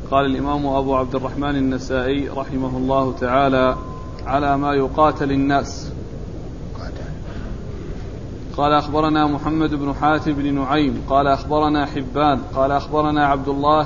قال الإمام أبو عبد الرحمن النسائي رحمه الله تعالى: على ما يقاتل الناس. قال أخبرنا محمد بن حاتم بن نعيم قال أخبرنا حبان قال أخبرنا عبد الله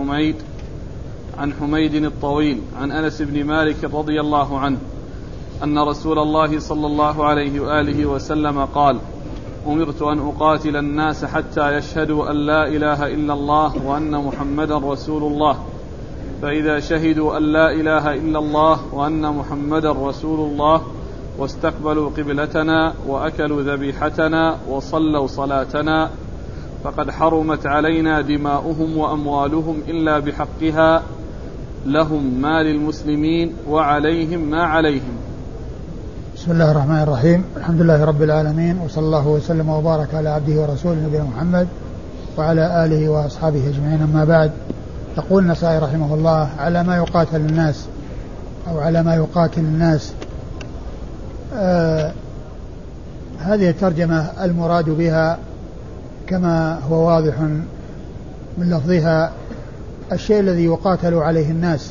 عن حميد الطويل عن أنس بن مالك رضي الله عنه أن رسول الله صلى الله عليه وآله وسلم قال: أمرت أن أقاتل الناس حتى يشهدوا أن لا إله إلا الله وأن محمدا رسول الله، فإذا شهدوا أن لا إله إلا الله وأن محمدا رسول الله واستقبلوا قبلتنا وأكلوا ذبيحتنا وصلوا صلاتنا فقد حرمت علينا دماؤهم وأموالهم إلا بحقها، لهم ما للمسلمين وعليهم ما عليهم. بسم الله الرحمن الرحيم. الحمد لله رب العالمين، وصلى الله وسلم وبارك على عبده ورسوله نبينا محمد وعلى آله وأصحابه أجمعين. أما بعد، يقول النسائي رحمه الله: على ما يقاتل الناس أو على ما يقاتل الناس. هذه الترجمة المراد بها كما هو واضح من لفظها الشيء الذي يقاتل عليه الناس،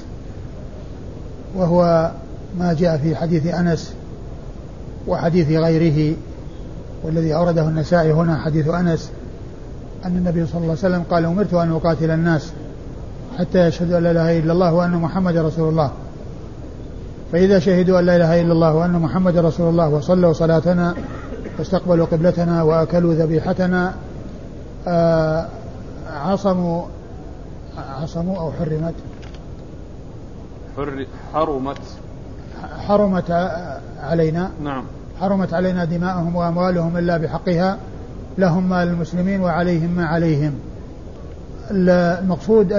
وهو ما جاء في حديث أنس وحديث غيره، والذي أورده النسائي هنا حديث أنس أن النبي صلى الله عليه وسلم قال: أمرت أن أقاتل الناس حتى يشهدوا أن لا إله إلا الله وأن محمد رسول الله، فإذا شهدوا أن لا إله إلا الله وأن محمد رسول الله وصلوا صلاتنا واستقبلوا قبلتنا وأكلوا ذبيحتنا عصموا أو حرمت علينا. نعم. حرمت علينا دماءهم وأموالهم إلا بحقها، لهم ما للمسلمين وعليهم ما عليهم. المقصود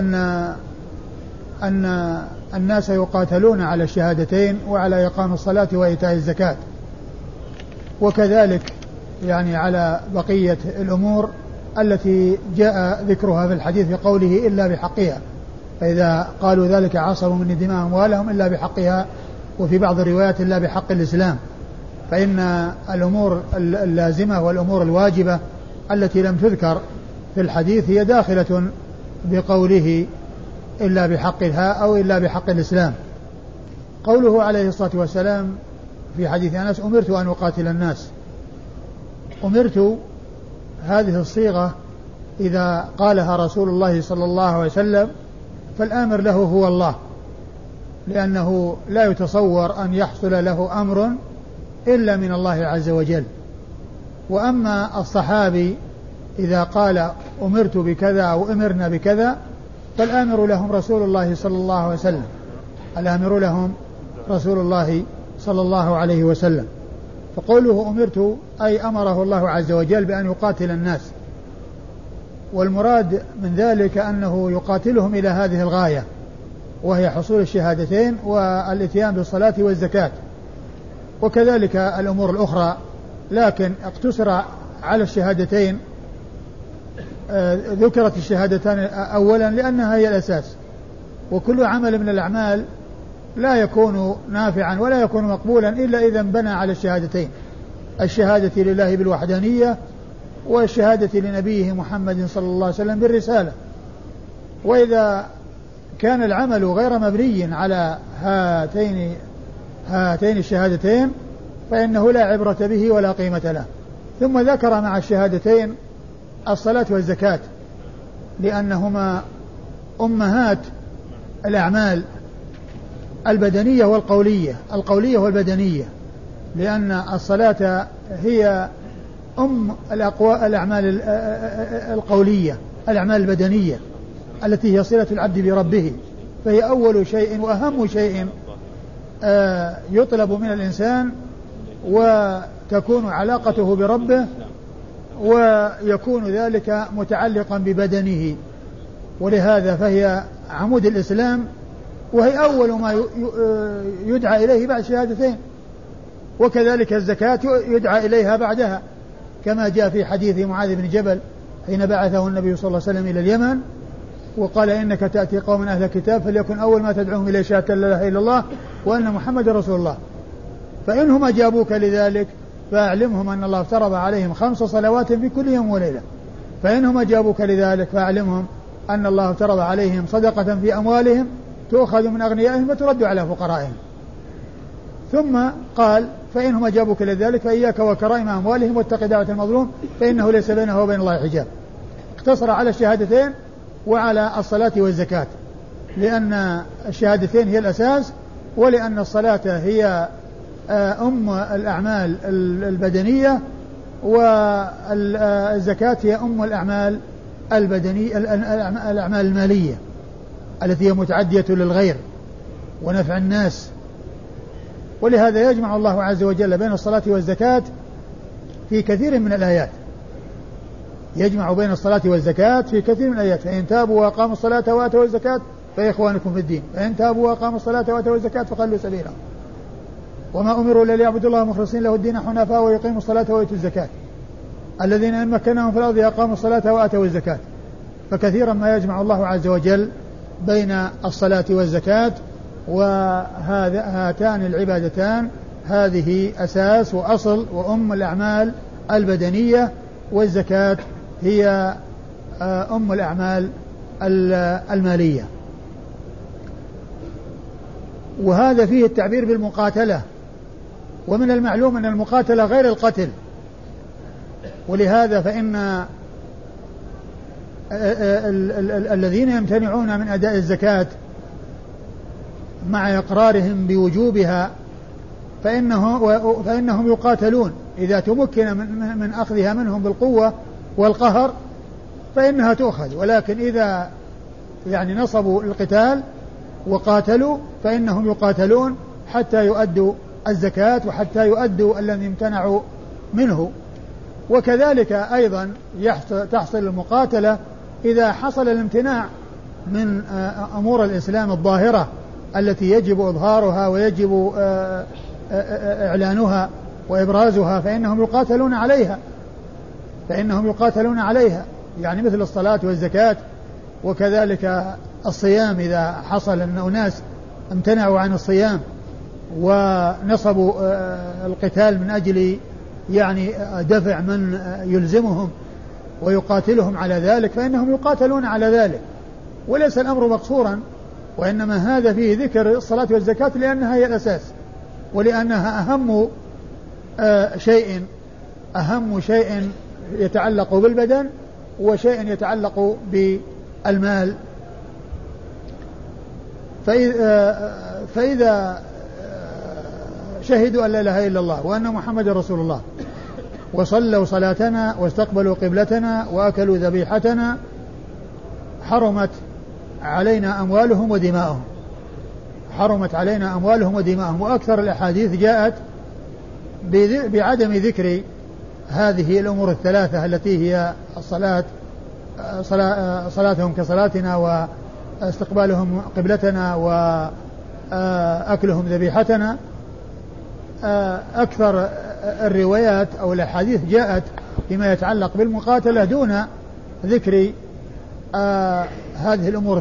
أن الناس يقاتلون على الشهادتين وعلى إقام الصلاة وإيتاء الزكاة، وكذلك يعني على بقية الأمور التي جاء ذكرها في الحديث بقوله إلا بحقها، فإذا قالوا ذلك عصروا من دماء أموالهم إلا بحقها، وفي بعض الروايات إلا بحق الإسلام. فإن الأمور اللازمة والأمور الواجبة التي لم تذكر في الحديث هي داخلة بقوله إلا بحقها أو إلا بحق الإسلام. قوله عليه الصلاة والسلام في حديث أنس: أمرت أن أقاتل الناس. أمرت هذه الصيغة إذا قالها رسول الله صلى الله عليه وسلم فالآمر له هو الله، لأنه لا يتصور أن يحصل له أمر إلا من الله عز وجل. وأما الصحابي إذا قال أمرت بكذا أو أمرنا بكذا فالآمر لهم رسول الله صلى الله عليه وسلم، الآمر لهم رسول الله صلى الله عليه وسلم. فقوله أمرت أي أمره الله عز وجل بأن يقاتل الناس، والمراد من ذلك أنه يقاتلهم إلى هذه الغاية، وهي حصول الشهادتين والاتيان بالصلاة والزكاة، وكذلك الأمور الأخرى، لكن اقتصر على الشهادتين. ذكرت الشهادتان أولا لأنها هي الأساس، وكل عمل من الأعمال لا يكون نافعا ولا يكون مقبولا إلا إذا بنى على الشهادتين: الشهادة لله بالوحدانية، والشهادة لنبيه محمد صلى الله عليه وسلم بالرسالة. وإذا كان العمل غير مبني على هاتين الشهادتين فإنه لا عبرة به ولا قيمة له. ثم ذكر مع الشهادتين الصلاة والزكاة، لأنهما أمهات الأعمال البدنية القولية والبدنية، لأن الصلاة هي الأعمال القولية، الأعمال البدنية التي هي صلة العبد بربه، فهي أول شيء وأهم شيء يطلب من الإنسان، وتكون علاقته بربه، ويكون ذلك متعلقا ببدنه، ولهذا فهي عمود الإسلام، وهي أول ما يدعى إليه بعد الشهادتين. وكذلك الزكاة يدعى إليها بعدها، كما جاء في حديث معاذ بن جبل حين بعثه النبي صلى الله عليه وسلم إلى اليمن وقال: إنك تأتي قوم أهل الكتاب فليكن أول ما تدعوهم إلى شهادة لا إله إلا الله وأن محمد رسول الله، فإنهم أجابوك لذلك فأعلمهم أن الله افترض عليهم 5 صلوات في كل يوم وليلة، فإنهم أجابوك لذلك فأعلمهم أن الله افترض عليهم صدقة في أموالهم تؤخذ من أغنيائهم وترد على فقرائهم. ثم قال فإنهم أجابوك لذلك فإياك وكرائم أموالهم واتق دعوة المظلوم فإنه ليس بينه وبين الله حجاب. اقتصر على الشهادتين وعلى الصلاة والزكاة، لأن الشهادتين هي الأساس، ولأن الصلاة هي أم الأعمال البدنية، والزكاة هي أم الأعمال الأعمال المالية التي هي متعدية للغير ونفع الناس. ولهذا يجمع الله عز وجل بين الصلاة والزكاة في كثير من الآيات، يجمع بين الصلاة والزكاة في كثير من الآيات. فإن تابوا وأقاموا الصلاة وآتوا الزكاة فإخوانكم في الدين، فإن تابوا وأقاموا الصلاة وآتوا الزكاة فخلوا سبيلهم، وما أمروا إلا ليعبدوا الله مخلصين له الدين حنفاء ويقيموا الصلاة ويؤتوا الزكاة الذين إن مكناهم في الأرض أقاموا الصلاة وآتوا الزكاة. فكثيرا ما يجمع الله عز وجل بين الصلاة والزكاة، وهاتان العبادتان هذه أساس وأصل وأم الأعمال البدنية، والزكاة هي أم الأعمال المالية. وهذا فيه التعبير بالمقاتلة، ومن المعلوم أن المقاتلة غير القتل، ولهذا فإن الذين يمتنعون من أداء الزكاة مع إقرارهم بوجوبها فإنهم يقاتلون إذا تمكن من أخذها منهم بالقوة والقهر فإنها تؤخذ، ولكن إذا يعني نصبوا القتال وقاتلوا فإنهم يقاتلون حتى يؤدوا الزكاة وحتى يؤدوا الذي امتنعوا منه. وكذلك أيضا تحصل المقاتلة إذا حصل الامتناع من أمور الإسلام الظاهرة التي يجب إظهارها ويجب إعلانها وإبرازها، فإنهم يقاتلون عليها يعني مثل الصلاة والزكاة. وكذلك الصيام، إذا حصل أن أناس امتنعوا عن الصيام ونصبوا القتال من أجل يعني دفع من يلزمهم ويقاتلهم على ذلك فإنهم يقاتلون على ذلك. وليس الأمر مقصورا، وإنما هذا فيه ذكر الصلاة والزكاة لأنها هي الأساس، ولأنها أهم شيء يتعلق بالبدن وشيء يتعلق بالمال. فإذا شهدوا أن لا إله إلا الله وأن محمد رسول الله وصلوا صلاتنا واستقبلوا قبلتنا وأكلوا ذبيحتنا حرمت علينا أموالهم ودماؤهم. وأكثر الأحاديث جاءت بعدم ذكر هذه الأمور الثلاثة التي هي صلاتهم كصلاتنا واستقبالهم قبلتنا وأكلهم ذبيحتنا. أكثر الروايات أو الأحاديث جاءت فيما يتعلق بالمقاتلة دون ذكر هذه الأمور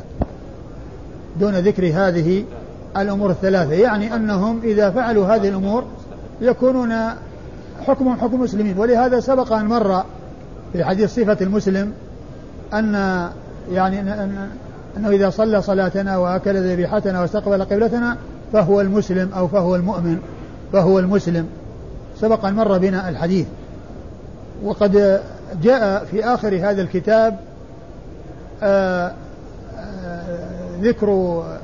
الثلاثة، يعني أنهم إذا فعلوا هذه الأمور يكونون حكمهم حكم المسلمين. ولهذا سبق أن مر في حديث صفة المسلم أنه إذا صلى صلاتنا وأكل ذبيحتنا واستقبل قبلتنا فهو المسلم أو فهو المسلم. سبق أن مر بنا الحديث. وقد جاء في آخر هذا الكتاب ذكر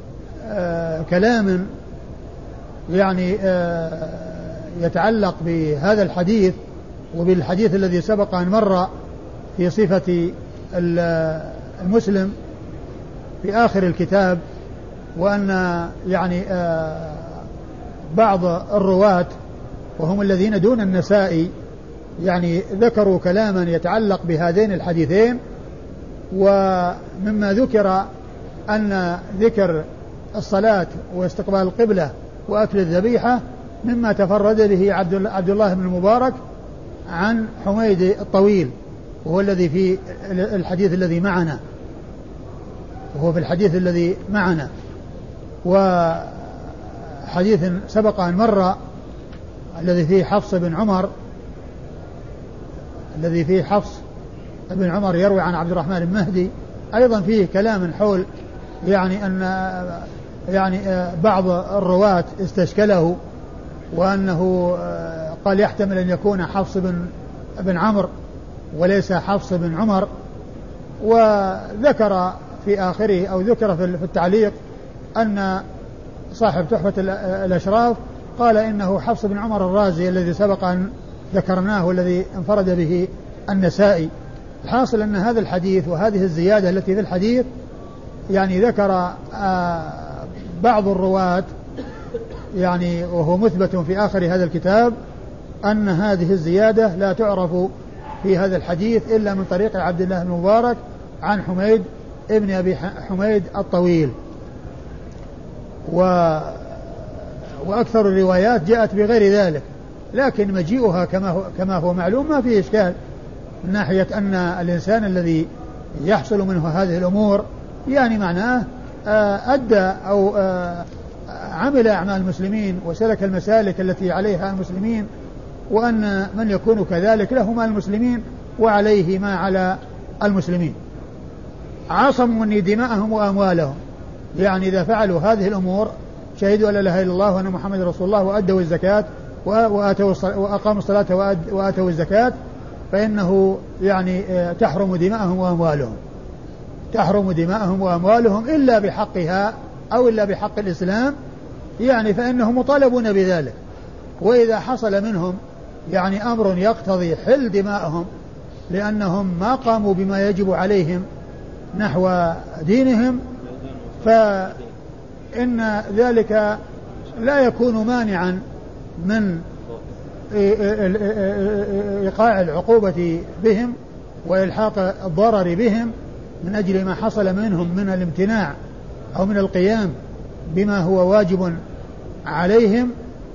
كلام يعني يتعلق بهذا الحديث وبالحديث الذي سبق أن مر في صفة المسلم في آخر الكتاب، وأن يعني بعض الرواة وهم الذين دون النسائي يعني ذكروا كلاما يتعلق بهذين الحديثين. ومما ذكر أن ذكر الصلاة واستقبال القبلة وأكل الذبيحة مما تفرد به عبد الله بن المبارك عن حميد الطويل، وهو الذي في الحديث الذي معنا، وحديث سبق أن مر الذي فيه حفص بن عمر يروي عن عبد الرحمن بن مهدي أيضا فيه كلام حول يعني أن يعني بعض الرواة استشكله، وأنه قال يحتمل أن يكون حفص بن عمرو وليس حفص بن عمر. وذكر في آخره أو ذكر في التعليق أن صاحب تحفة الأشراف قال إنه حفص بن عمر الرازي الذي سبق أن ذكرناه والذي انفرد به النسائي. الحاصل أن هذا الحديث وهذه الزيادة التي في الحديث يعني ذكر بعض الرواة يعني وهو مثبت في آخر هذا الكتاب أن هذه الزيادة لا تعرف في هذا الحديث إلا من طريق عبد الله بن مبارك عن حميد ابن أبي حميد الطويل. وأكثر الروايات جاءت بغير ذلك، لكن مجيئها كما هو معلوم ما فيه إشكال من ناحية أن الإنسان الذي يحصل منه هذه الأمور يعني معناه أدى أو عمل أعمال المسلمين وسلك المسالك التي عليها المسلمين، وأن من يكون كذلك له مال المسلمين وعليه ما على المسلمين. عصموا مني دماءهم وأموالهم، يعني إذا فعلوا هذه الأمور شهدوا أن لا إله إلا الله وأن محمد رسول الله وأدوا الزكاة وأقاموا الصلاة وآتوا الزكاة فإنه يعني تحرم دماءهم وأموالهم إلا بحقها أو إلا بحق الإسلام، يعني فإنهم مطالبون بذلك. وإذا حصل منهم يعني أمر يقتضي حل دماءهم لأنهم ما قاموا بما يجب عليهم نحو دينهم فإن ذلك لا يكون مانعا من إيقاع العقوبة بهم وإلحاق الضرر بهم من أجل ما حصل منهم من الامتناع أو من القيام بما هو واجب عليهم.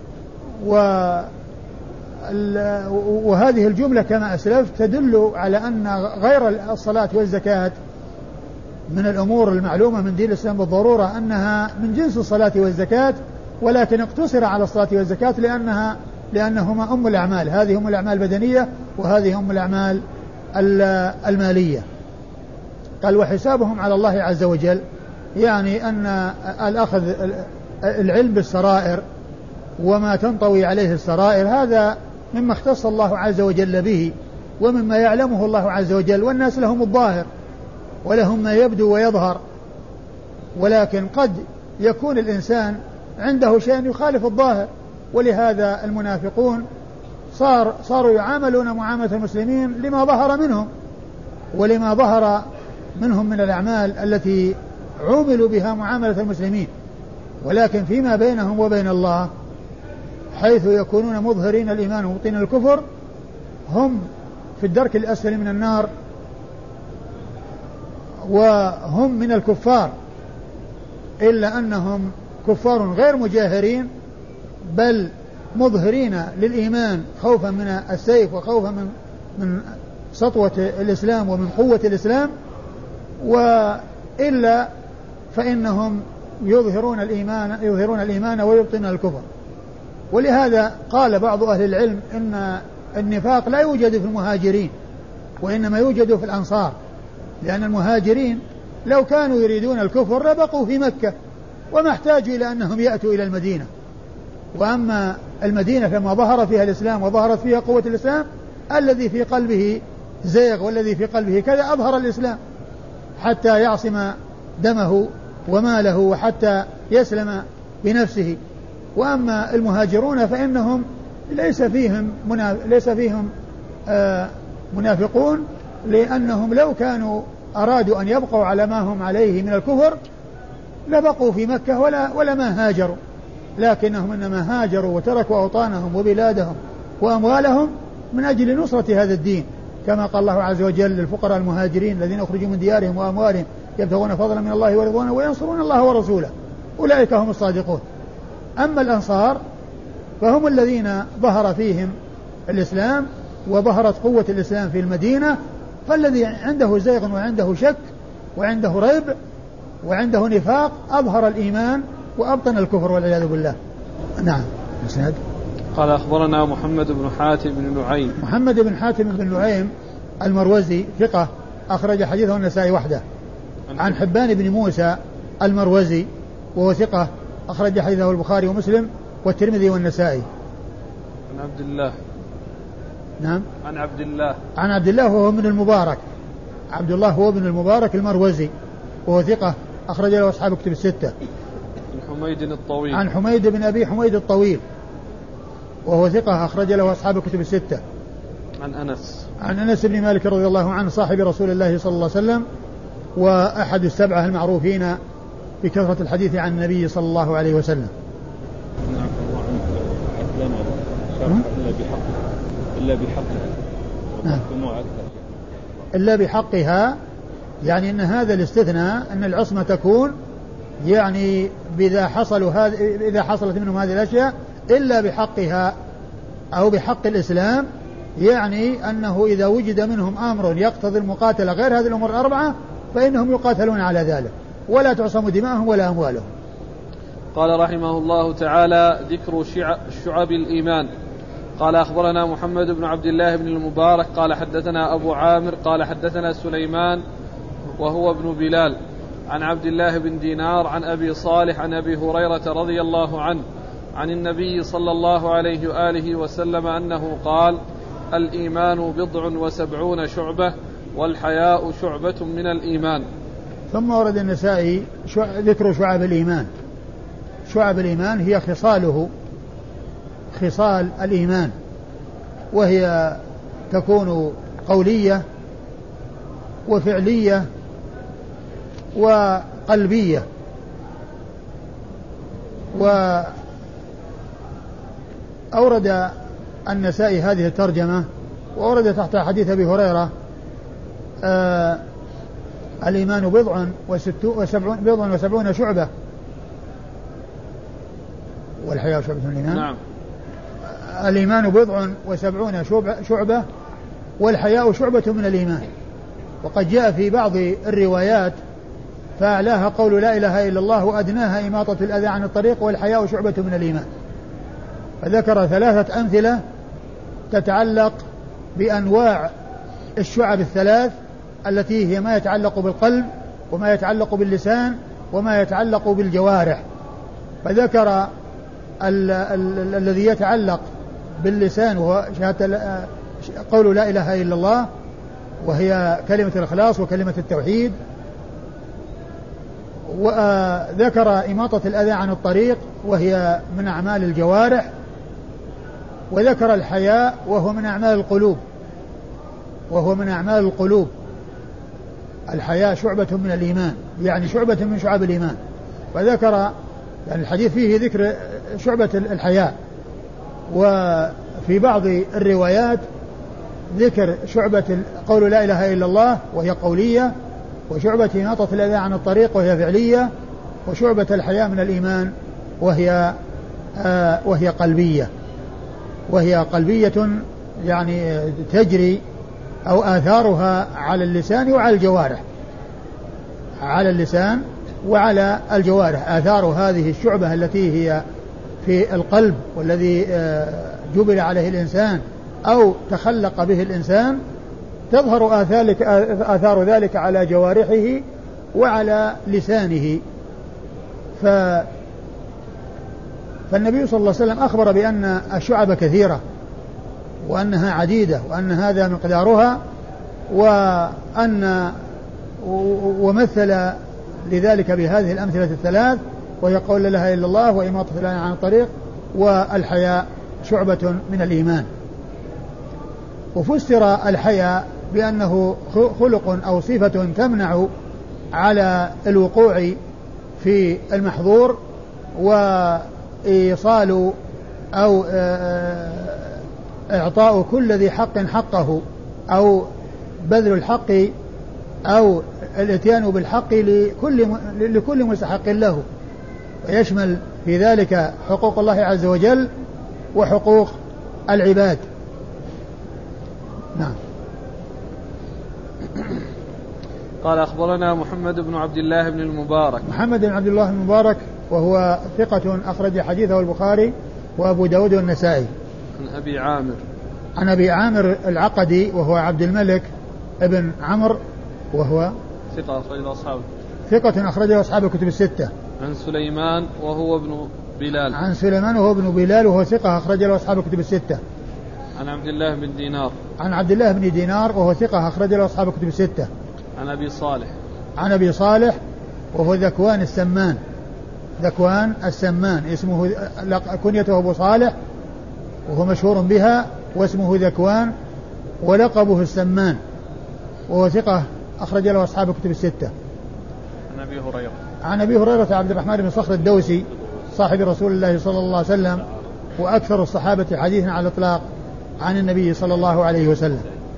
وهذه الجملة كما أسلفت تدل على أن غير الصلاة والزكاة من الأمور المعلومة من دين الإسلام بالضرورة أنها من جنس الصلاة والزكاة، ولكن اقتصر على الصلاة والزكاة لأنهما أم الأعمال، هذه أم الأعمال البدنية وهذه أم الأعمال المالية. قال وحسابهم على الله عز وجل، يعني أن الأخذ العلم بالسرائر وما تنطوي عليه السرائر هذا مما اختص الله عز وجل به ومما يعلمه الله عز وجل، والناس لهم الظاهر ولهم ما يبدو ويظهر، ولكن قد يكون الإنسان عنده شيء يخالف الظاهر. ولهذا المنافقون صاروا يعاملون معاملة المسلمين لما ظهر منهم ولما ظهر منهم من الأعمال التي عوملوا بها معاملة المسلمين، ولكن فيما بينهم وبين الله حيث يكونون مظهرين الإيمان ومبطنين الكفر هم في الدرك الأسفل من النار وهم من الكفار، إلا أنهم كفار غير مجاهرين بل مظهرين للإيمان خوفا من السيف وخوفا من سطوة الإسلام ومن قوة الإسلام، وإلا فإنهم يظهرون الإيمان ويبطنون الكفر. ولهذا قال بعض أهل العلم إن النفاق لا يوجد في المهاجرين وإنما يوجد في الأنصار، لأن المهاجرين لو كانوا يريدون الكفر لبقوا في مكة وما احتاجوا إلى أنهم يأتوا إلى المدينة. وأما المدينة فما ظهر فيها الإسلام وظهرت فيها قوة الإسلام الذي في قلبه زيغ والذي في قلبه كذا أظهر الإسلام حتى يعصم دمه وماله وحتى يسلم بنفسه. وأما المهاجرون فإنهم ليس فيهم منافقون، لأنهم لو كانوا أرادوا أن يبقوا على ما هم عليه من الكفر لبقوا في مكة ولا ما هاجروا، لكنهم إنما هاجروا وتركوا أوطانهم وبلادهم وأموالهم من أجل نصرة هذا الدين، كما قال الله عز وجل للفقراء المهاجرين الذين أخرجوا من ديارهم وأموالهم يبتغون فضلا من الله ورضوانه وينصرون الله ورسوله أولئك هم الصادقون. أما الأنصار فهم الذين ظهر فيهم الإسلام وظهرت قوة الإسلام في المدينة، فالذي عنده زيغ وعنده شك وعنده ريب وعنده نفاق أظهر الإيمان وأبطن الكفر والعياذ بالله. نعم. مسند. قال أخبرنا محمد بن حاتم بن نعيم. محمد بن حاتم بن نعيم المروزي ثقة أخرج حديثه النسائي وحده. عن حبان بن موسى المروزي وهو ثقة أخرج حديثه البخاري ومسلم والترمذي والنسائي. عن عبد الله. نعم. عن عبد الله وهو من المبارك. عبد الله هو ابن المبارك المروزي وهو ثقة أخرج له أصحاب كتب الستة. عن حميد بن أبي حميد الطويل وهو ثقة أخرج له أصحاب كتب الستة. عن أنس بن مالك رضي الله عنه صاحب رسول الله صلى الله عليه وسلم وأحد السبعة المعروفين بكثرة الحديث عن النبي صلى الله عليه وسلم. إلا بحقها يعني أن هذا الاستثناء أن العصمة تكون يعني إذا حصلت منهم هذه الأشياء إلا بحقها أو بحق الإسلام، يعني أنه إذا وجد منهم أمر يقتضي المقاتلة غير هذه الأمور الأربعة فإنهم يقاتلون على ذلك ولا تعصم دماءهم ولا أموالهم. قال رحمه الله تعالى: ذكر شعب الإيمان. قال أخبرنا محمد بن عبد الله بن المبارك قال حدثنا أبو عامر قال حدثنا سليمان وهو ابن بلال عن عبد الله بن دينار عن أبي صالح عن أبي هريرة رضي الله عنه عن النبي صلى الله عليه وآله وسلم أنه قال: الإيمان 70 شعبة والحياء شعبة من الإيمان. ثم ورد النسائي ذكر شعب الإيمان. شعب الإيمان هي خصال الإيمان، وهي تكون قولية وفعلية وقلبية. وأورد النسائي هذه الترجمة وأورد تحت حديث أبي هريرة: الإيمان 70 شعبة والحياء شعبة من الإيمان. نعم. الإيمان 70 شعبة والحياء شعبة من الإيمان. وقد جاء في بعض الروايات: فأعلاها قول لا إله إلا الله وأدناها إماطة الأذى عن الطريق والحياء شعبة من الإيمان. فذكر 3 أمثلة تتعلق بأنواع الشعب الثلاث التي هي ما يتعلق بالقلب وما يتعلق باللسان وما يتعلق بالجوارح. فذكر الذي يتعلق باللسان وهو قول لا إله إلا الله وهي كلمة الإخلاص وكلمة التوحيد. وذكر إماطة الأذى عن الطريق وهي من أعمال الجوارح. وذكر الحياء وهو من أعمال القلوب. الحياء شعبة من الإيمان، يعني شعبة من شعب الإيمان. وذكر يعني الحديث فيه ذكر شعبة الحياء. وفي بعض الروايات ذكر شعبة قول لا إله إلا الله وهي قولية، وشعبة إماطة الأذى عن الطريق وهي فعلية، وشعبة الحياء من الإيمان وهي قلبية يعني تجري أو آثارها على اللسان وعلى الجوارح. على اللسان وعلى الجوارح آثار هذه الشعبة التي هي في القلب والذي جبل عليه الإنسان أو تخلق به الإنسان، تظهر آثار ذلك على جوارحه وعلى لسانه. فالنبي صلى الله عليه وسلم أخبر بأن الشعب كثيرة وأنها عديدة وأن هذا مقدارها، ومثل لذلك بهذه الأمثلة الثلاث وهي قول لا إله إلا الله وإماطة الأذى عن الطريق والحياء شعبة من الإيمان. وفسر الحياء بأنه خلق أو صفة تمنع على الوقوع في المحظور وإيصال أو إعطاء كل ذي حق حقه أو بذل الحق أو الاتيان بالحق لكل مستحق له، ويشمل في ذلك حقوق الله عز وجل وحقوق العباد. نعم. قال أخبرنا محمد بن عبد الله بن المبارك. محمد بن عبد الله المبارك وهو ثقة أخرج حديثه البخاري وأبو داود والنسائي. عن أبي عامر العقدي وهو عبد الملك ابن عمرو وهو ثقة ثقة أخرج له أصحاب الكتب الستة. عن سليمان وهو ابن بلال. عن سليمان وهو ابن بلال وهو ثقة أخرج له أصحاب الكتب الستة. عن عبد الله بن دينار. عن عبد الله بن دينار وهو ثقة أخرج له أصحاب الكتب الستة. عن أبي صالح. عن أبي صالح وهو ذكوان السمان. ذكوان السمان اسمه كنيته أبو صالح وهو مشهور بها واسمه ذكوان ولقبه السمان وهو ثقة أخرج له أصحاب الكتب الستة. عن أبي هريرة. عن أبي هريرة عبد الرحمن بن صخر الدوسي صاحب رسول الله صلى الله عليه وسلم وأكثر الصحابة حديثا على الإطلاق عن النبي صلى الله عليه وسلم.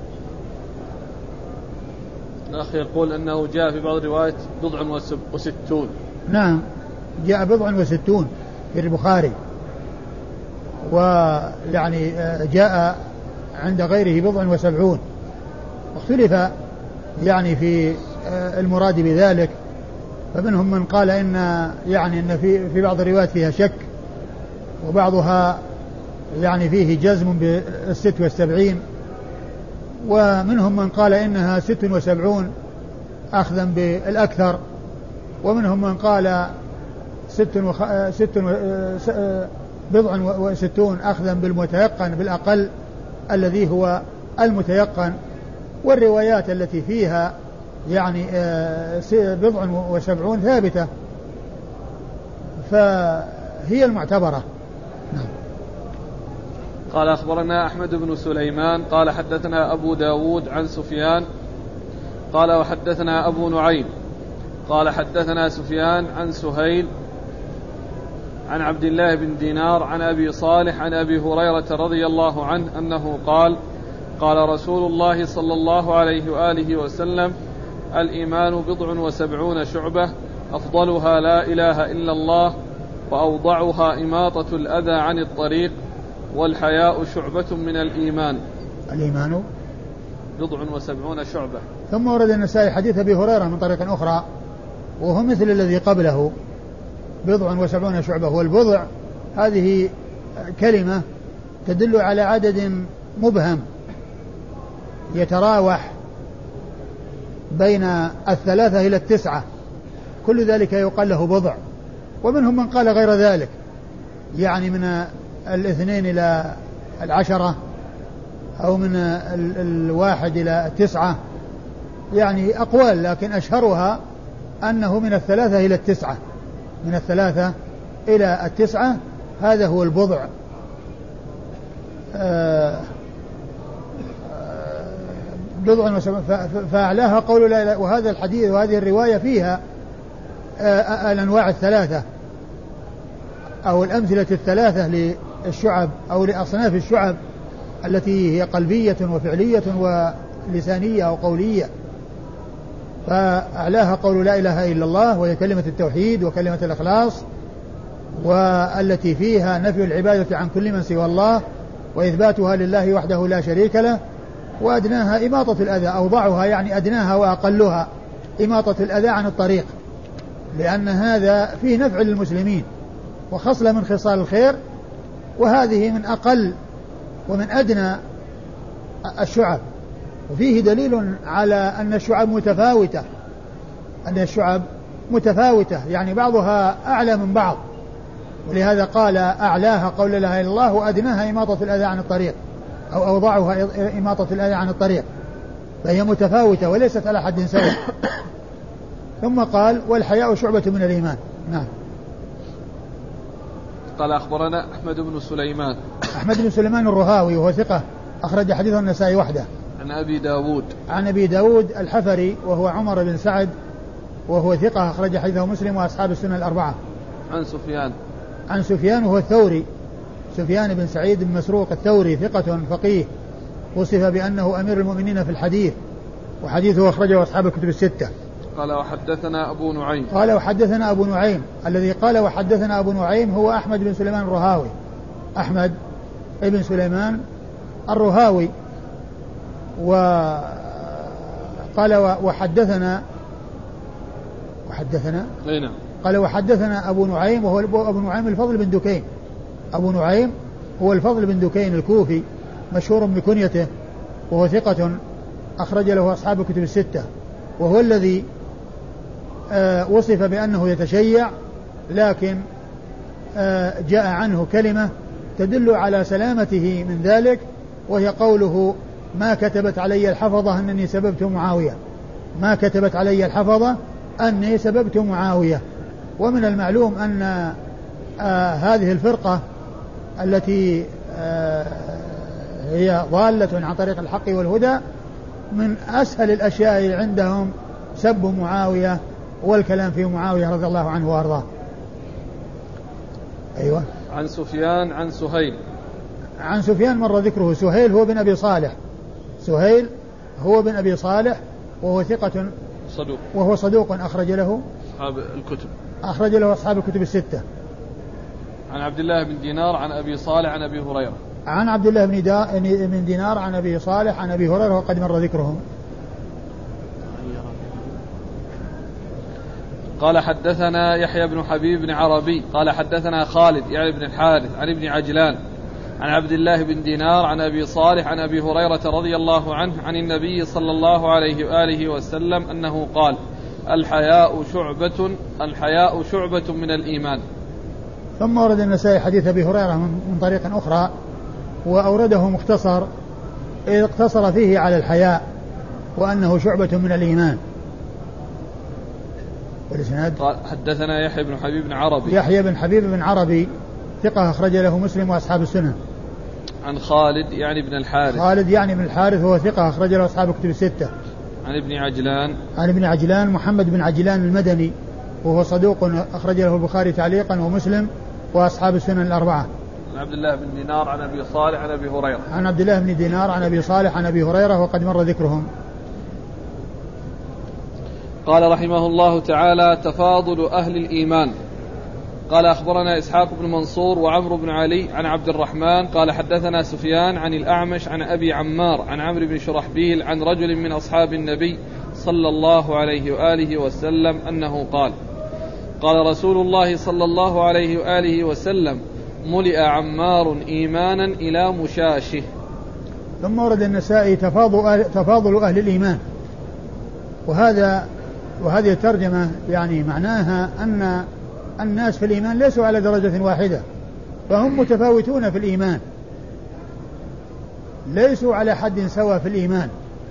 الأخ يقول أنه جاء في بعض الروايات 60. نعم جاء 60 في البخاري ويعني جاء عند غيره 70. واختلف يعني في المراد بذلك فمنهم من قال إن يعني إن في بعض الروايات فيها شك وبعضها يعني فيه جزم ب76 ومنهم من قال إنها 76 أخذا بالأكثر ومنهم من قال 67 أخذا بالمتيقن بالأقل الذي هو المتيقن. والروايات التي فيها يعني 70 ثابتة فهي المعتبرة. قال أخبرنا أحمد بن سليمان قال حدثنا أبو داود عن سفيان قال وحدثنا أبو نعيم قال حدثنا سفيان عن سهيل عن عبد الله بن دينار عن أبي صالح عن أبي هريرة رضي الله عنه أنه قال قال رسول الله صلى الله عليه وآله وسلم الإيمان 70 شعبة أفضلها لا إله إلا الله وأوضعها إماطة الأذى عن الطريق والحياء شعبة من الإيمان. الإيمان 70 شعبة. ثم ورد النسائي حديث أبي هريرة من طريق أخرى وهو مثل الذي قبله 70 شعبة. والبضع هذه كلمة تدل على عدد مبهم يتراوح بين 3 إلى 9 كل ذلك يقال له بضع. ومنهم من قال غير ذلك يعني من 2 إلى 10 أو من 1 إلى 9 يعني أقوال لكن أشهرها أنه من 3 إلى 9 من 3 إلى 9 هذا هو البضع. بضع فأعلاها قول لا إله. وهذا الحديث وهذه الرواية فيها الأنواع 3 أو الأمثلة 3 للشعب أو لأصناف الشعب التي هي قلبية وفعلية ولسانية أو قولية. فأعلاها قول لا إله إلا الله وهي كلمة التوحيد وكلمة الإخلاص والتي فيها نفي العبادة عن كل من سوى الله وإثباتها لله وحده لا شريك له. وأدناها إماطة الأذى أوضعها يعني أدناها وأقلها إماطة الأذى عن الطريق لأن هذا فيه نفع للمسلمين وخصلة من خصال الخير وهذه من أقل ومن أدنى الشعب. وفيه دليل على أن الشعب متفاوتة يعني بعضها أعلى من بعض ولهذا قال أعلاها قول لا إله إلا الله وأدناها إماطة الأذى عن الطريق أو أوضعها إماطة الأذى عن الطريق فهي متفاوتة وليست على حد سواء. ثم قال والحياء شعبة من الإيمان. نعم. قال أخبرنا أحمد بن سليمان. أحمد بن سليمان الرهاوي وهو ثقة أخرج حديثه النسائي وحده. عن أبي داود. عن أبي داود الحفري وهو عمر بن سعد وهو ثقة أخرج حديثه مسلم وأصحاب السنة الأربعة. عن سفيان وهو الثوري سفيان بن سعيد بن مسروق الثوري ثقة فقيه وصف بأنه أمير المؤمنين في الحديث وحديثه أخرجه أصحاب الكتب الستة. قال وحدثنا أبو نعيم الذي قال وحدثنا أبو نعيم هو أحمد بن سليمان الرهاوي أحمد بن سليمان الرهاوي وقال وحدثنا قال وحدثنا أبو نعيم وهو أبو نعيم الفضل بن دكين. أبو نعيم هو الفضل بن دكين الكوفي مشهور بكنيته وهو ثقة أخرج له أصحاب الكتب الستة وهو الذي وصف بأنه يتشيع، لكن جاء عنه كلمة تدل على سلامته من ذلك، وهي قوله ما كتبت علي الحفظة أنني سببت معاوية، ما كتبت علي الحفظة أني سببت معاوية. ومن المعلوم أن هذه الفرقة التي هي ضالة عن طريق الحق والهدى من أسهل الأشياء عندهم سب معاوية والكلام في معاوية رضي الله عنه وأرضاه. أيوة. عن سفيان عن سهيل. عن سفيان مر ذكره. سهيل هو بن أبي صالح، سهيل هو بن أبي صالح وهو ثقة صدوق، وهو صدوق أخرج له أصحاب الكتب، أخرج له أصحاب الكتب الستة. عن عبد الله بن دينار عن أبي صالح عن أبي هريرة. عن عبد الله بن دينار عن أبي صالح عن أبي هريرة وقد مر ذكرهم. قال حدثنا يحيى بن حبيب بن عربي قال حدثنا خالد يعني بن الحارث عن ابن عجلان عن عبد الله بن دينار عن أبي صالح عن أبي هريرة رضي الله عنه عن النبي صلى الله عليه وآله وسلم أنه قال الحياء شعبة من الإيمان. ثم ورد النسائي حديث أبي هريرة من طريق أخرى وأورده مختصر، إذ اقتصر فيه على الحياء وأنه شعبة من الإيمان. قال حدثنا يحيى بن حبيب بن عربي. يحيى بن حبيب بن عربي ثقة أخرج له مسلم وأصحاب السنن. عن خالد يعني بن الحارث. خالد يعني بن الحارث وهو ثقة أخرج له أصحاب الكتب الستة. عن ابن عجلان. عن ابن عجلان محمد بن عجلان المدني وهو صدوق أخرج له البخاري تعليقا ومسلم وأصحاب السنن الأربعة. عن عبد الله بن دينار عن أبي صالح عن أبي هريرة. عن عبد الله بن دينار عن أبي صالح عن أبي هريرة وقد مر ذكرهم. قال رحمه الله تعالى تفاضل أهل الإيمان. قال أخبرنا إسحاق بن منصور وعمرو بن علي عن عبد الرحمن قال حدثنا سفيان عن الأعمش عن أبي عمار عن عمرو بن شرحبيل عن رجل من أصحاب النبي صلى الله عليه وآله وسلم أنه قال قال رسول الله صلى الله عليه وآله وسلم ملئ عمار إيمانا إلى مشاشه. ثم ورد النسائي تفاضل أهل الإيمان، وهذه الترجمة يعني معناها أن الناس في الإيمان ليسوا على درجة واحدة، فهم متفاوتون في الإيمان، ليسوا على حد سواء في الإيمان،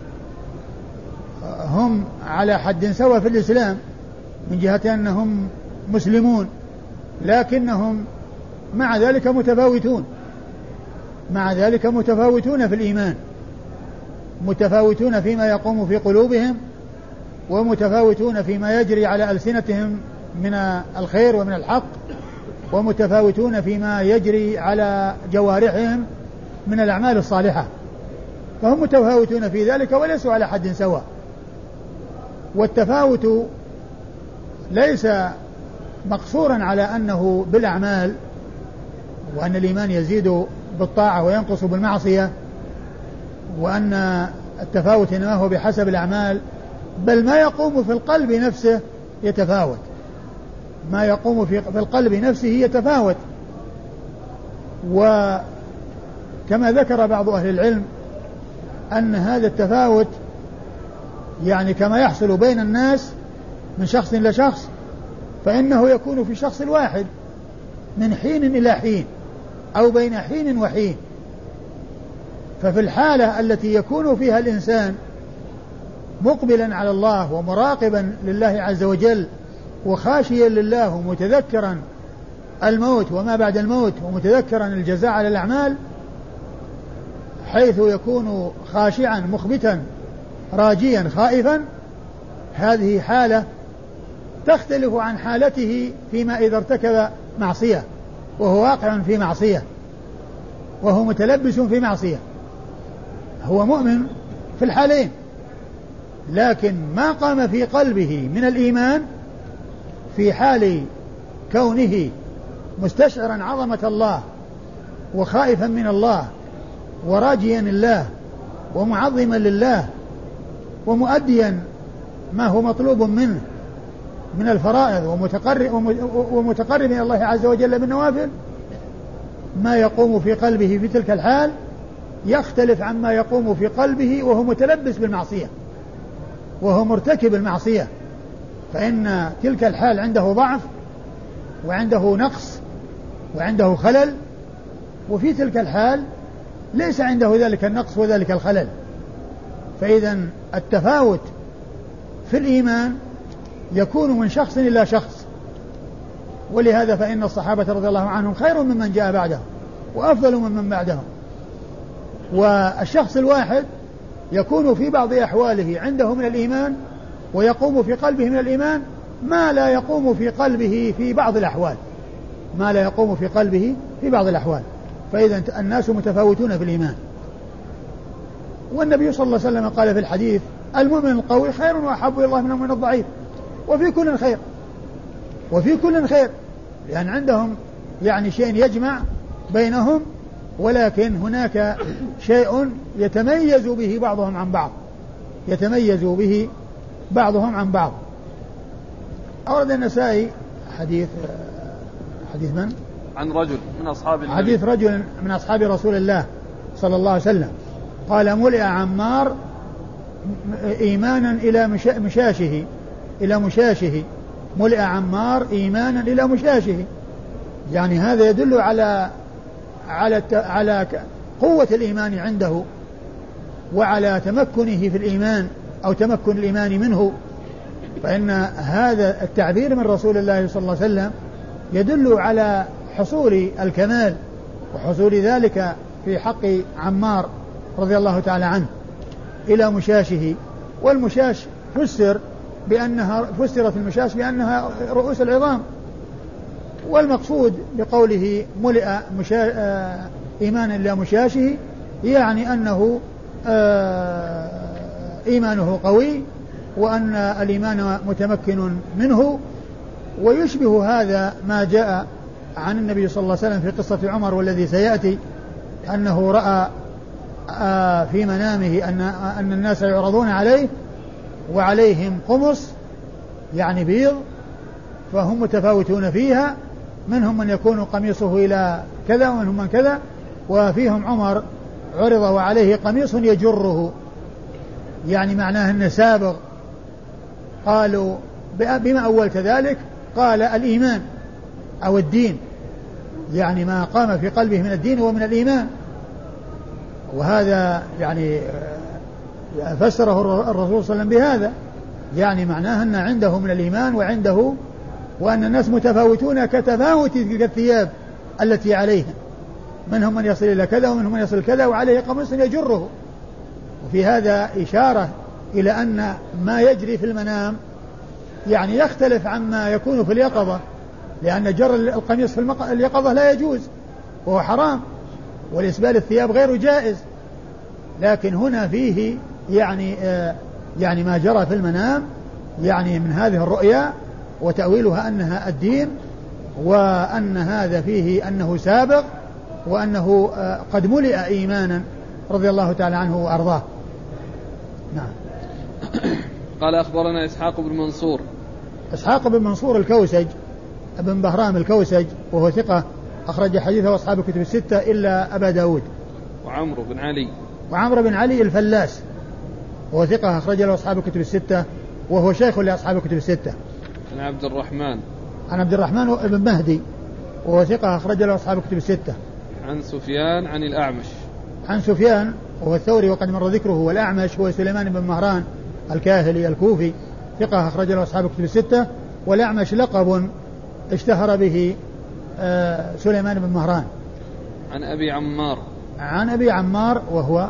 هم على حد سواء في الإسلام من جهة أنهم مسلمون، لكنهم مع ذلك متفاوتون في الإيمان، متفاوتون فيما يقوم في قلوبهم، ومتفاوتون فيما يجري على ألسنتهم من الخير ومن الحق، ومتفاوتون فيما يجري على جوارحهم من الأعمال الصالحة، فهم متفاوتون في ذلك وليسوا على حد سواء. والتفاوت ليس مقصورا على أنه بالأعمال، وأن الإيمان يزيد بالطاعة وينقص بالمعصية، وأن التفاوت إنما هو بحسب الأعمال، بل ما يقوم في القلب نفسه يتفاوت، ما يقوم في القلب نفسه يتفاوت. وكما ذكر بعض أهل العلم أن هذا التفاوت يعني كما يحصل بين الناس من شخص لشخص، فإنه يكون في شخص الواحد من حين إلى حين أو بين حين وحين. ففي الحالة التي يكون فيها الإنسان مقبلا على الله ومراقبا لله عز وجل وخاشيا لله ومتذكرا الموت وما بعد الموت ومتذكرا الجزاء على الأعمال، حيث يكون خاشعا مخبتا راجيا خائفا، هذه حالة تختلف عن حالته فيما إذا ارتكب معصية وهو واقع في معصية وهو متلبس في معصية. هو مؤمن في الحالين، لكن ما قام في قلبه من الإيمان في حال كونه مستشعرا عظمة الله وخائفا من الله وراجيا الله ومعظما لله ومؤديا ما هو مطلوب منه من الفرائض ومتقرب إلى الله عز وجل بالنوافل، ما يقوم في قلبه في تلك الحال يختلف عما يقوم في قلبه وهو متلبس بالمعصية وهو مرتكب المعصية. فإن تلك الحال عنده ضعف وعنده نقص وعنده خلل، وفي تلك الحال ليس عنده ذلك النقص وذلك الخلل. فإذا التفاوت في الإيمان يكون من شخص إلى شخص، ولهذا فإن الصحابة رضي الله عنهم خير ممن جاء بعدهم وأفضل ممن بعدهم. والشخص الواحد يكون في بعض أحواله عنده من الإيمان ويقوم في قلبه من الإيمان ما لا يقوم في قلبه في بعض الأحوال، ما لا يقوم في قلبه في بعض الأحوال. فإذا الناس متفاوتون في الإيمان. والنبي صلى الله عليه وسلم قال في الحديث: المؤمن القوي خير وأحب إلى الله من المؤمن الضعيف، وفي كل خير، وفي كل خير، لأن عندهم يعني شيء يجمع بينهم، ولكن هناك شيء يتميز به بعضهم عن بعض، يتميز به بعضهم عن بعض. أورد النسائي حديث من؟ عن رجل من أصحاب النبي، حديث رجل من أصحاب رسول الله صلى الله عليه وسلم قال: ملئ عمار إيمانا إلى مشاشه، ملئ عمار إيمانا إلى مشاشه. يعني هذا يدل على قوة الإيمان عنده وعلى تمكنه في الإيمان أو تمكن الإيمان منه. فإن هذا التعبير من رسول الله صلى الله عليه وسلم يدل على حصول الكمال وحصول ذلك في حق عمار رضي الله تعالى عنه إلى مشاشه. والمشاش فسرت المشاش بأنها رؤوس العظام، والمقصود بقوله ملئ إيمانا إلى مشاشه يعني أنه إيمانه قوي وأن الإيمان متمكن منه. ويشبه هذا ما جاء عن النبي صلى الله عليه وسلم في قصة عمر والذي سيأتي، أنه رأى في منامه أن الناس يعرضون عليه وعليهم قمص يعني بيض، فهم متفاوتون فيها، منهم من يكون قميصه إلى كذا ومنهم من كذا، وفيهم عمر عرض وعليه قميص يجره، يعني معناه أنه سابغ. قالوا: بما أولت ذلك؟ قال: الإيمان أو الدين، يعني ما قام في قلبه من الدين ومن الإيمان. وهذا يعني فسره الرسول صلى الله عليه وسلم بهذا، يعني معناه أن عنده من الإيمان وعنده، وأن الناس متفاوتون كتفاوت تلك الثياب التي عليهم، منهم من يصل إلى كذا ومنهم من يصل كذا وعليه قميص يجره. وفي هذا إشارة إلى أن ما يجري في المنام يعني يختلف عما يكون في اليقظة، لأن جر القميص في اليقظة لا يجوز وهو حرام، والإسبال الثياب غير جائز. لكن هنا فيه يعني ما جرى في المنام يعني من هذه الرؤيا وتأويلها أنها الدين، وأن هذا فيه أنه سابق وأنه قد ملئ إيمانا رضي الله تعالى عنه وأرضاه. نعم. قال: أخبرنا إسحاق بن منصور الكوسج ابن بهرام الكوسج، وهو ثقة أخرج حديثه أصحاب الكتب الستة إلا أبا داود. وعمرو بن علي الفلاس، وهو ثقة أخرج له أصحاب الكتب الستة، وهو شيخ لأصحاب الكتب الستة. عن عبد الرحمن بن مهدي، وهو ثقة أخرج له أصحاب الكتب الستة. عن سفيان وهو الثوري وقد مر ذكره، والأعمش هو سليمان بن مهران الكاهلي الكوفي، ثقة أخرج له أصحاب الكتب الستة. والأعمش لقب اشتهر به سليمان بن مهران. عن أبي عمار وهو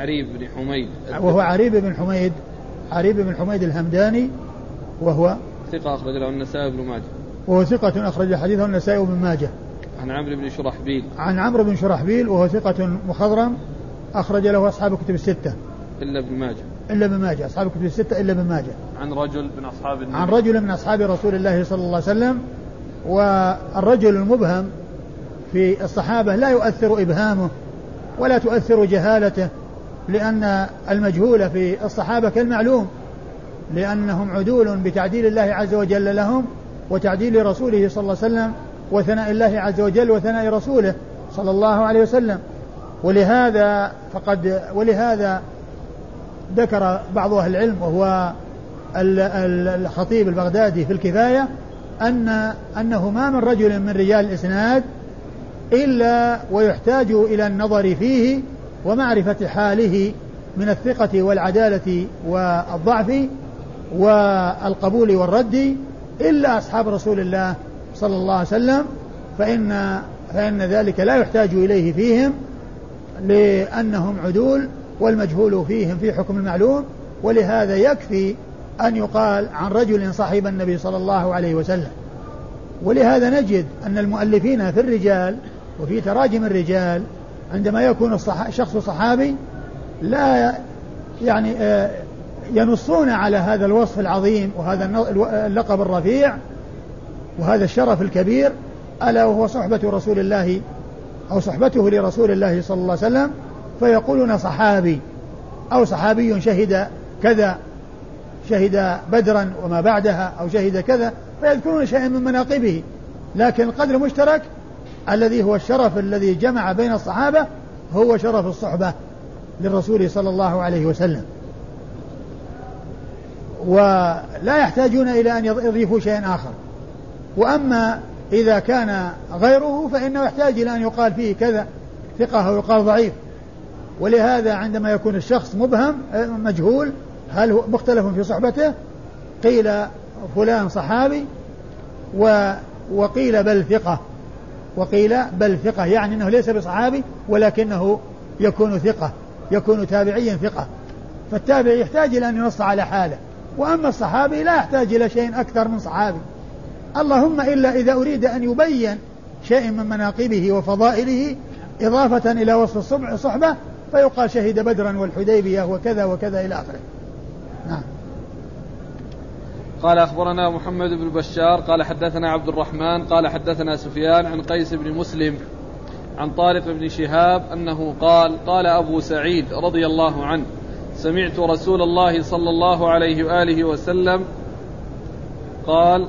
عريب بن حميد الهمداني، وهو ثقة أخرج له النسائي بن ماجه، وهو ثقة أخرج حديثه النسائي بن ماجه. عن عمرو بن شرحبيل وهو ثقة مخضرم أخرج له أصحاب الكتب الستة إلا ابن ماجه، أصحاب الكتب الستة إلا ابن ماجه. عن رجل من أصحاب رسول الله صلى الله عليه وسلم. والرجل المبهم في الصحابة لا يؤثر إبهامه ولا تؤثر جهالته، لأن المجهول في الصحابة كالمعلوم، لأنهم عدول بتعديل الله عز وجل لهم وتعديل رسوله صلى الله عليه وسلم وثناء الله عز وجل وثناء رسوله صلى الله عليه وسلم. ولهذا ذكر بعض أهل العلم، وهو الخطيب البغدادي في الكفاية أنه ما من رجل من رجال الإسناد إلا ويحتاج إلى النظر فيه ومعرفة حاله من الثقة والعدالة والضعف والقبول والرد إلا أصحاب رسول الله صلى الله عليه وسلم، فإن ذلك لا يحتاج إليه فيهم لأنهم عدول والمجهول فيهم في حكم المعلوم. ولهذا يكفي أن يقال عن رجل صاحب النبي صلى الله عليه وسلم. ولهذا نجد أن المؤلفين في الرجال وفي تراجم الرجال عندما يكون الشخص صحابي لا يعني ينصون على هذا الوصف العظيم وهذا اللقب الرفيع وهذا الشرف الكبير، ألا وهو صحبة رسول الله أو صحبته لرسول الله صلى الله عليه وسلم، فيقولون صحابي أو صحابي شهد كذا، شهد بدرا وما بعدها، أو شهد كذا، فيذكرون شيئا من مناقبه. لكن القدر المشترك الذي هو الشرف الذي جمع بين الصحابة هو شرف الصحبة للرسول صلى الله عليه وسلم، ولا يحتاجون إلى أن يضيفوا شيئا آخر. وأما إذا كان غيره فإنه يحتاج إلى أن يقال فيه كذا ثقة أو يقال ضعيف. ولهذا عندما يكون الشخص مبهم مجهول هل هو مختلف في صحبته، قيل فلان صحابي وقيل بل ثقة، وقيل بل ثقة، يعني أنه ليس بصحابي ولكنه يكون ثقة، يكون تابعيا ثقة. فالتابع يحتاج إلى أن ينص على حاله، وأما الصحابي لا يحتاج إلى شيء أكثر من صحابي، اللهم إلا إذا أريد أن يبين شيء من مناقبه وفضائله إضافة إلى وصف الصحبة فيقال شهد بدرا والحديبية وكذا وكذا إلى آخره. نعم. قال أخبرنا محمد بن بشار قال حدثنا عبد الرحمن قال حدثنا سفيان عن قيس بن مسلم عن طارق بن شهاب أنه قال أبو سعيد رضي الله عنه سمعت رسول الله صلى الله عليه وآله وسلم قال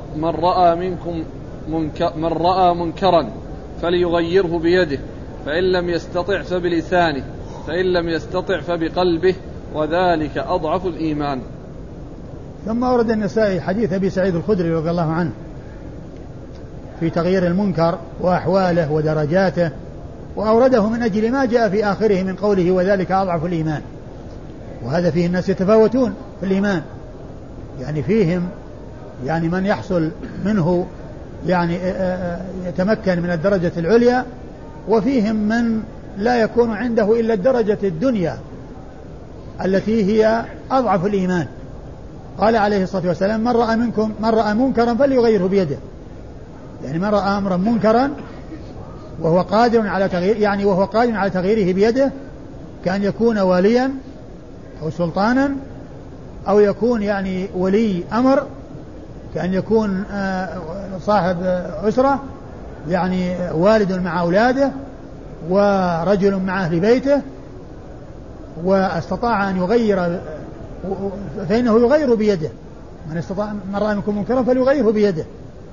من رأى منكرا فليغيره بيده، فإن لم يستطع فبلسانه، فإن لم يستطع فبقلبه، وذلك أضعف الإيمان. ثم أورد النسائي حديث أبي سعيد الخدري رضي الله عنه في تغيير المنكر وأحواله ودرجاته، وأورده من أجل ما جاء في آخره من قوله وذلك أضعف الإيمان. وهذا فيه الناس يتفاوتون في الإيمان، يعني فيهم يعني من يحصل منه يعني يتمكن من الدرجة العليا، وفيهم من لا يكون عنده إلا الدرجة الدنيا التي هي أضعف الإيمان. قال عليه الصلاة والسلام من رأى منكرا فليغيره بيده، يعني من رأى أمرا منكرا وهو قادر على تغيير، يعني وهو قادر على تغييره بيده، كان يكون واليا أو سلطانا أو يكون يعني ولي أمر، كأن يكون صاحب أسرة، يعني والد مع أولاده ورجل مع أهل بيته، واستطاع أن يغير فإنه يغير بيده. من رأى منكم منكرا فليغيره بيده.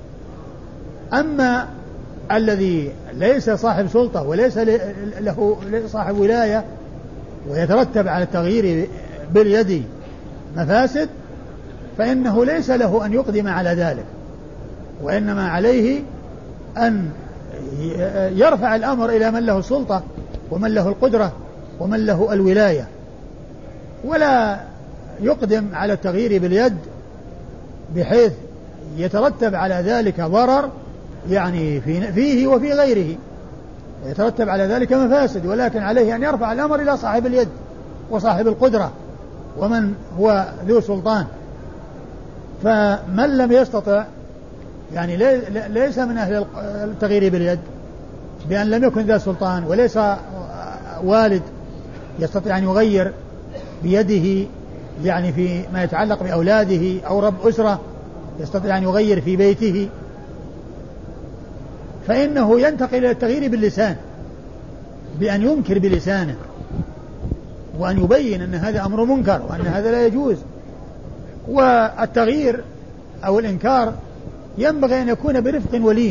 أما الذي ليس صاحب سلطة وليس له صاحب ولاية ويترتب على التغيير باليد مفاسد، فإنه ليس له أن يقدم على ذلك، وإنما عليه أن يرفع الأمر إلى من له السلطة ومن له القدرة ومن له الولاية، ولا يقدم على التغيير باليد بحيث يترتب على ذلك ضرر يعني فيه وفي غيره، يترتب على ذلك مفاسد، ولكن عليه أن يرفع الأمر إلى صاحب اليد وصاحب القدرة ومن هو ذو سلطان. فمن لم يستطع يعني ليس من أهل التغيير باليد، بأن لم يكن ذا سلطان وليس والد يستطيع أن يغير بيده يعني في ما يتعلق بأولاده، أو رب أسرة يستطيع أن يغير في بيته، فإنه ينتقل إلى التغيير باللسان، بأن ينكر بلسانه وأن يبين أن هذا أمر منكر وأن هذا لا يجوز. والتغيير أو الإنكار ينبغي أن يكون برفق ولين،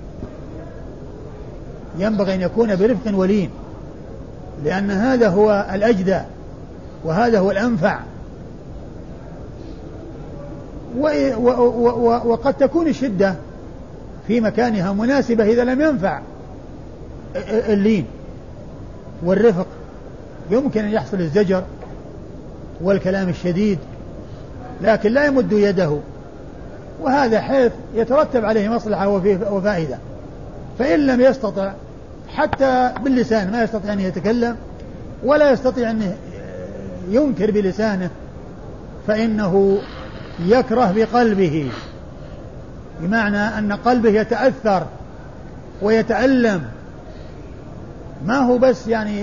ينبغي أن يكون برفق ولين، لأن هذا هو الأجدى وهذا هو الأنفع. وقد تكون الشدة في مكانها مناسبة إذا لم ينفع اللين والرفق، يمكن أن يحصل الزجر والكلام الشديد، لكن لا يمد يده، وهذا حيث يترتب عليه مصلحة وفائدة. فإن لم يستطع حتى باللسان، ما يستطيع أن يتكلم ولا يستطيع أن ينكر بلسانه، فإنه يكره بقلبه، بمعنى أن قلبه يتأثر ويتألم، ما هو بس يعني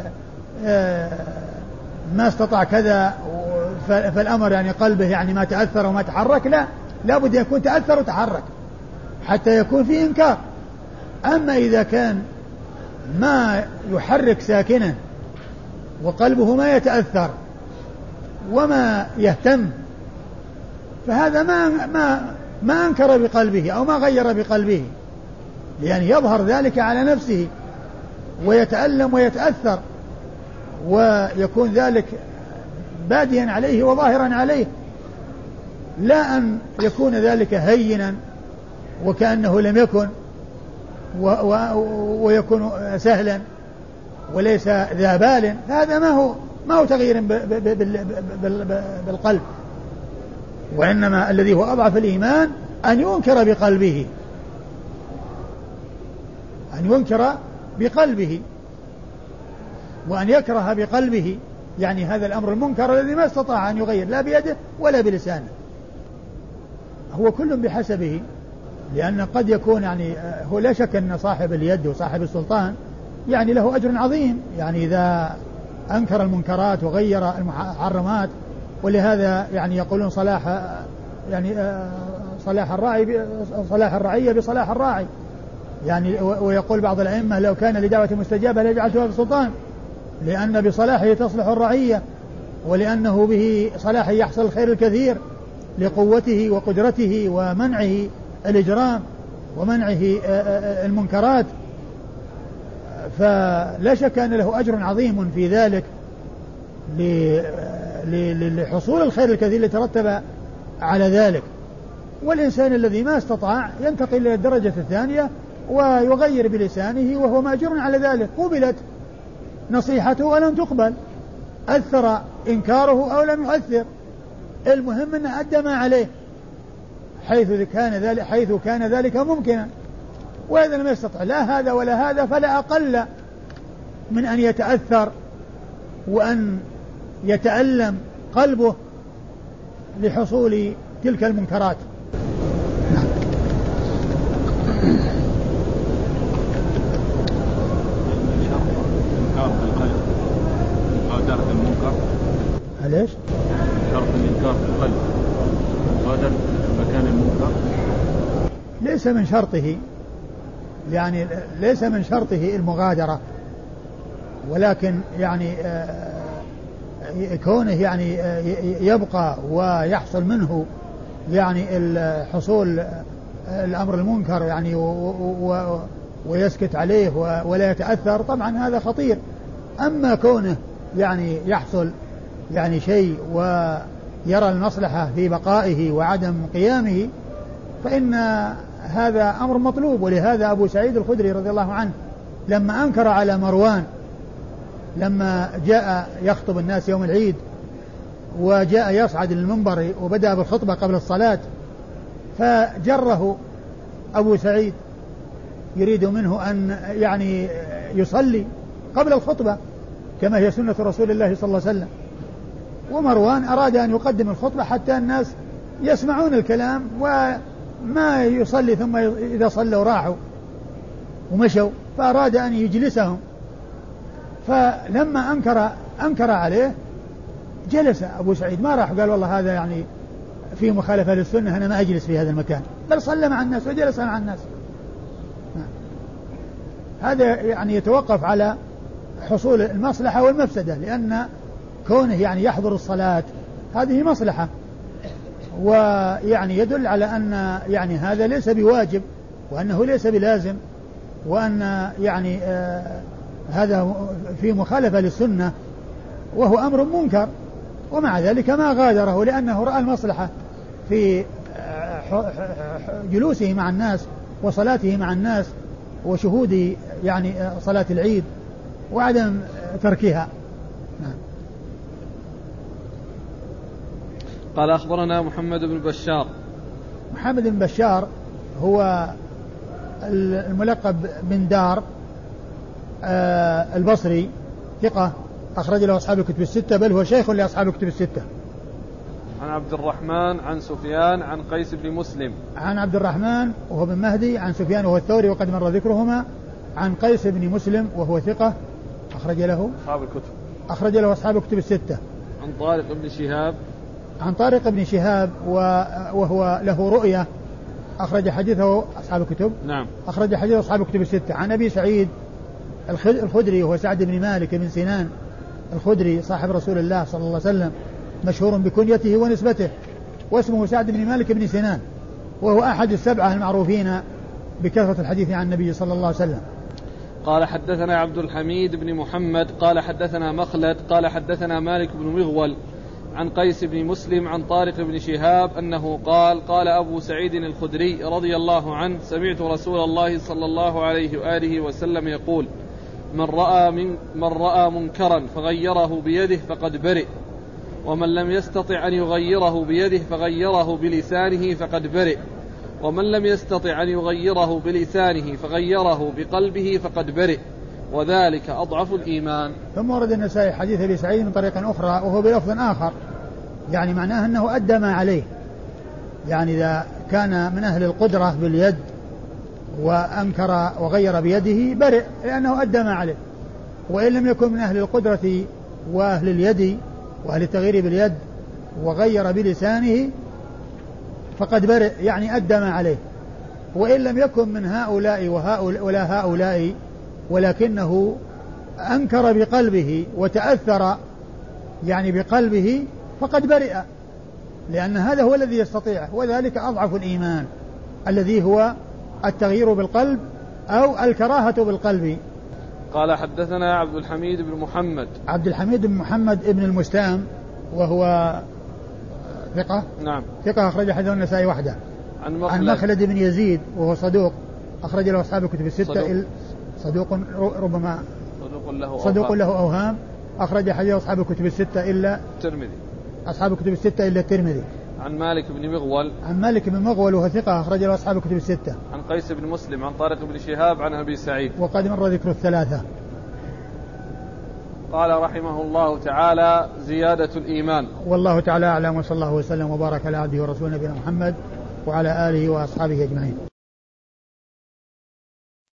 ما استطاع كذا فالأمر يعني قلبه يعني ما تأثر وما تحرك، لا، لابد يكون تأثر وتحرك حتى يكون في إنكار. أما إذا كان ما يحرك ساكنا وقلبه ما يتأثر وما يهتم، فهذا ما أنكر بقلبه أو ما غير بقلبه، لأن يظهر ذلك على نفسه ويتألم ويتأثر، ويكون ذلك باديا عليه وظاهرا عليه، لا أن يكون ذلك هينا وكأنه لم يكن ويكون سهلا وليس ذا بال. هذا ما هو تغيير بالقلب، وإنما الذي هو أضعف الإيمان أن ينكر بقلبه، أن ينكر بقلبه وأن يكره بقلبه، يعني هذا الأمر المنكر الذي ما استطاع أن يغير لا بيده ولا بلسانه. هو كل بحسبه، لأن قد يكون يعني هو لا شك أن صاحب اليد وصاحب السلطان يعني له أجر عظيم، يعني إذا أنكر المنكرات وغير المحرمات. ولهذا يعني يقولون صلاح الرعية بصلاح الراعي، يعني ويقول بعض الأئمة لو كان لدعوة مستجابة لجعلتها بالسلطان، لأن بصلاحه تصلح الرعية، ولأنه به صلاح يحصل الخير الكثير لقوته وقدرته ومنعه الإجرام ومنعه المنكرات. فلا شك أن له أجر عظيم في ذلك لحصول الخير الكثير اللي ترتب على ذلك. والإنسان الذي ما استطاع ينتقل إلى الدرجة الثانية ويغير بلسانه وهو مأجور على ذلك، قبلت نصيحته ولم تقبل، أثر إنكاره أو لم يؤثر، المهم أنه أدى ما عليه حيث كان ذلك ممكنا. وإذا لم يستطع لا هذا ولا هذا فلا أقل من أن يتأثر وأن يتألم قلبه لحصول تلك المنكرات. ليش؟ شرط الإنكار في القلب مغادرة مكان المنكر ليس من شرطه، يعني ليس من شرطه المغادرة، ولكن يعني كونه يعني يبقى ويحصل منه يعني الحصول الأمر المنكر يعني ويسكت عليه ولا يتأثر، طبعا هذا خطير. أما كونه يعني يحصل يعني شيء ويرى المصلحة في بقائه وعدم قيامه فإن هذا أمر مطلوب. ولهذا أبو سعيد الخدري رضي الله عنه لما أنكر على مروان لما جاء يخطب الناس يوم العيد وجاء يصعد للمنبر وبدأ بالخطبة قبل الصلاة، فجره أبو سعيد يريد منه أن يعني يصلي قبل الخطبة كما هي سنة رسول الله صلى الله عليه وسلم، ومروان أراد أن يقدم الخطبة حتى الناس يسمعون الكلام وما يصلي، ثم إذا صلوا راحوا ومشوا، فأراد أن يجلسهم. فلما أنكر عليه جلس أبو سعيد، ما راح قال والله هذا يعني في مخالفة للسنة، أنا ما أجلس في هذا المكان، بل صلى مع الناس وجلس مع الناس. هذا يعني يتوقف على حصول المصلحة والمفسدة، لأن كونه يعني يحضر الصلاة هذه مصلحة، ويعني يدل على أن يعني هذا ليس بواجب وأنه ليس بلازم، وأن يعني هذا في مخالفة للسنة وهو أمر منكر، ومع ذلك ما غادره لأنه رأى المصلحة في جلوسه مع الناس وصلاته مع الناس وشهود يعني صلاة العيد وعدم تركها. نعم. قال أخبرنا محمد بن بشار. محمد بن بشار هو الملقب بن دار البصري، ثقة أخرج له أصحاب الكتب الستة، بل هو شيخ لأصحاب الكتب الستة. عن عبد الرحمن عن سفيان عن قيس بن مسلم. عن عبد الرحمن وهو بن مهدي عن سفيان وهو الثوري وقد مر ذكرهما. عن قيس بن مسلم وهو ثقة أخرج له أصحاب الكتب الستة. عن طارق بن شهاب. عن طارق بن شهاب وهو له رؤية أخرج حديثه أصحاب الكتب. نعم. أخرج حديثه أصحاب الكتب الستة. عن أبي سعيد الخدري وهو سعد بن مالك بن سنان الخدري صاحب رسول الله صلى الله عليه وسلم، مشهور بكنيته ونسبته، واسمه سعد بن مالك بن سنان، وهو أحد السبعة المعروفين بكثرة الحديث عن النبي صلى الله عليه وسلم. قال حدثنا عبد الحميد بن محمد قال حدثنا مخلد قال حدثنا مالك بن مغول عن قيس بن مسلم عن طارق بن شهاب أنه قال أبو سعيد الخدري رضي الله عنه سمعت رسول الله صلى الله عليه وآله وسلم يقول من رأى منكرا فغيره بيده فقد برئ، ومن لم يستطع أن يغيره بيده فغيره بلسانه فقد برئ، ومن لم يستطع أن يغيره بلسانه فغيره بقلبه فقد برئ، وذلك أضعف الإيمان. ثم ورد النسائي حديث أبي سعيد من طريق أخرى وهو بلفظ آخر، يعني معناه أنه أدى ما عليه، يعني إذا كان من أهل القدرة باليد وأنكر وغير بيده برئ لأنه أدى ما عليه، وإن لم يكن من أهل القدرة وأهل اليد وأهل التغيير باليد وغير بلسانه فقد برئ، يعني أدى ما عليه. وإن لم يكن من هؤلاء ولا هؤلاء ولكنه أنكر بقلبه وتأثر يعني بقلبه فقد برئ، لأن هذا هو الذي يستطيع، وذلك أضعف الإيمان الذي هو التغيير بالقلب أو الكراهة بالقلب. قال حدثنا عبد الحميد بن محمد. عبد الحميد بن محمد ابن المستام وهو ثقة. نعم. ثقة أخرج حديث النسائي وحده. عن مخلد بن يزيد وهو صدوق أخرج له أصحاب الكتب الستة. صدوق ربما صدوق له أوهام أخرج حديث أصحاب الكتب الستة إلا الترمذي. أصحاب الكتب الستة إلا الترمذي. عن مالك بن مغول. عن مالك بن مغول وهو ثقة أخرج له أصحاب الكتب الستة. عن قيس بن مسلم عن طارق بن شهاب عن أبي سعيد وقد مر ذكر الثلاثة. قال رحمه الله تعالى زيادة الإيمان. والله تعالى أعلم، وصلى الله وسلم وبارك على عبده ورسوله نبينا محمد وعلى آله وأصحابه أجمعين.